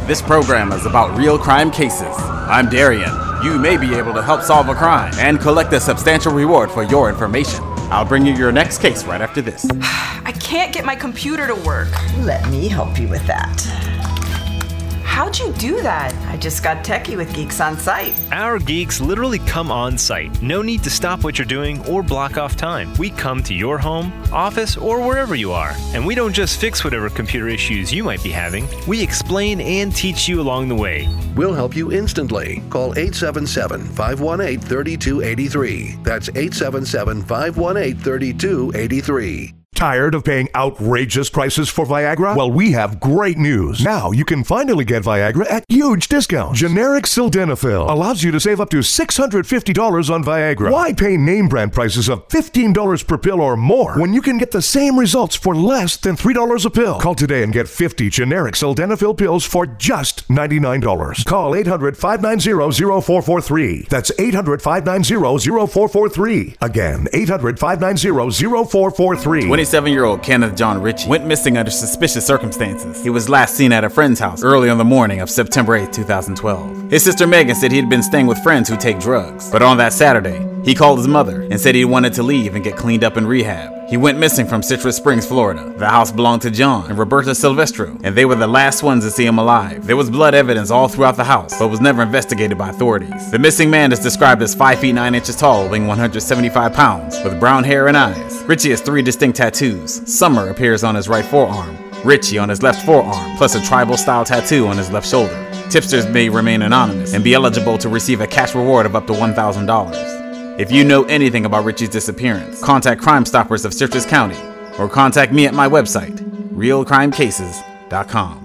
This program is about real crime cases. I'm Darian. You may be able to help solve a crime and collect a substantial reward for your information. I'll bring you your next case right after this. I can't get my computer to work. Let me help you with that. How'd you do that? I just got techie with Geeks on Site. Our geeks literally come on site. No need to stop what you're doing or block off time. We come to your home, office, or wherever you are. And we don't just fix whatever computer issues you might be having. We explain and teach you along the way. We'll help you instantly. Call 877-518-3283. That's 877-518-3283. Tired of paying outrageous prices for Viagra? Well, we have great news. Now you can finally get Viagra at huge discounts. Generic Sildenafil allows you to save up to $650 on Viagra. Why pay name brand prices of $15 per pill or more when you can get the same results for less than $3 a pill? Call today and get 50 generic Sildenafil pills for just $99. Call 800-590-0443. That's 800-590-0443. Again, 800-590-0443. 27-year-old Kenneth John Ritchie went missing under suspicious circumstances. He was last seen at a friend's house early on the morning of September 8, 2012. His sister Megan said he had been staying with friends who take drugs. But on that Saturday, he called his mother and said he wanted to leave and get cleaned up in rehab. He went missing from Citrus Springs, Florida. The house belonged to John and Roberta Silvestro, and they were the last ones to see him alive. There was blood evidence all throughout the house, but was never investigated by authorities. The missing man is described as 5 feet 9 inches tall, weighing 175 pounds, with brown hair and eyes. Ritchie has 3 distinct tattoos. Summer appears on his right forearm, Ritchie on his left forearm, plus a tribal-style tattoo on his left shoulder. Tipsters may remain anonymous and be eligible to receive a cash reward of up to $1,000. If you know anything about Ritchie's disappearance, contact Crime Stoppers of Citrus County or contact me at my website, realcrimecases.com.